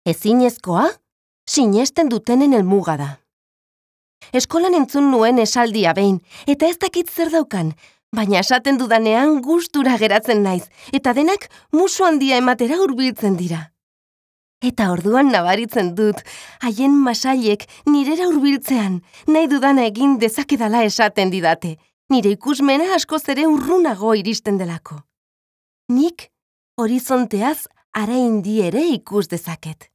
Ezinezkoa, sinesten dutenen helmuga da. Eskolan entzun nuen esaldia behin, eta ez dakit zer daukan, baina esaten dudanean gustura geratzen naiz, eta denak musu handia ematera hurbiltzen dira. Eta orduan nabaritzen dut, haien masailek nirera hurbiltzean, nahi dudana egin dezakedala esaten didate, nire ikusmena askoz ere urrunago iristen delako. Nik horizonteaz haraindi ere ikus dezaket.